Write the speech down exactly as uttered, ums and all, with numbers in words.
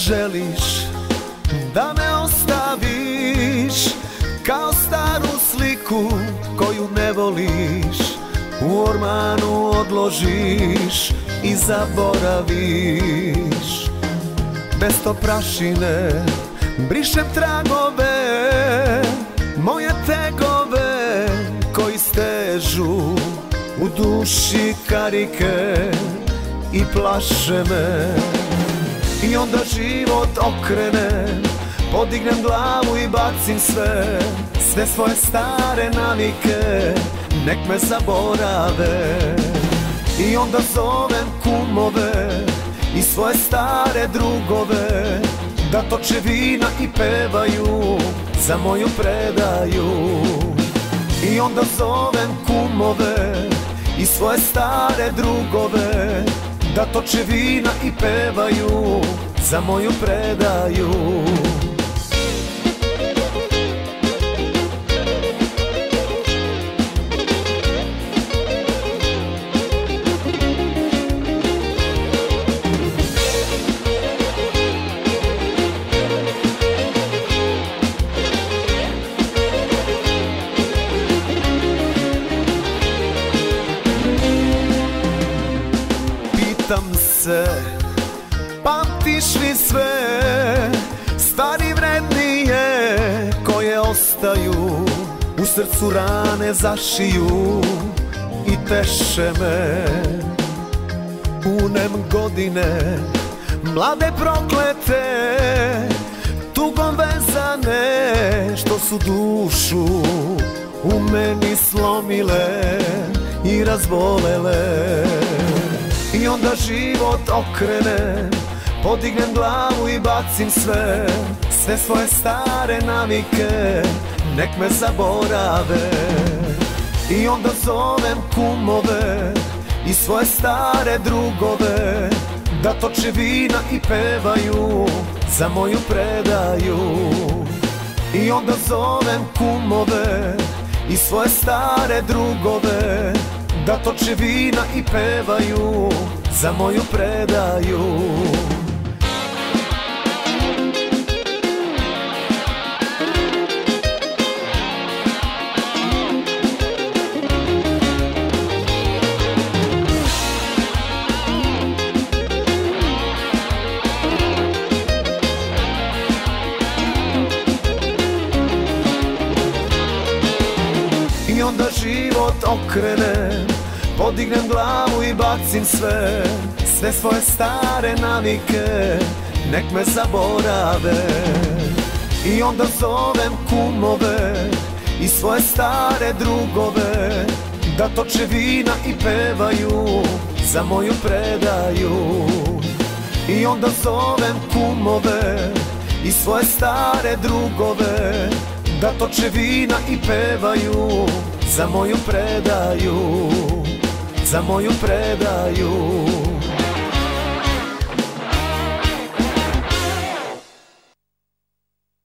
želiš da me ostaviš kao staru sliku koju ne voliš, u ormanu odložiš i zaboraviš. Bez to prašine brišem tragove, moje tegove koji stežu u duši karike i plaše me. I onda život okrenem, podignem glavu i bacim sve, sve svoje stare navike, nek me zaborave. I onda zovem kumove i svoje stare drugove, da toče vina i pevaju za moju predaju. I onda zovem kumove i svoje stare drugove, da toče vina i pevaju za moju predaju. Pitam se, pamtiš li sve stvari vrednije koje ostaju, u srcu rane zašiju i teše me. Punem godine, mlade proklete, tugom vezane, što su dušu u meni slomile i razbolele. I onda život okrenem, podignem glavu i bacim sve, sve svoje stare navike, nek me zaborave. I onda zovem kumove i svoje stare drugove, da toče vina i pevaju za moju predaju. I onda zovem kumove i svoje stare drugove, da toče vina i pevaju za moju predaju. I onda život okrenem, podignem glavu i bacim sve, sve svoje stare navike, nek me zaborave. I onda zovem kumove i svoje stare drugove, da toče vina i pevaju za moju predaju. I onda zovem kumove i svoje stare drugove, da toče vina i pevaju za moju predaju, za moju predaju.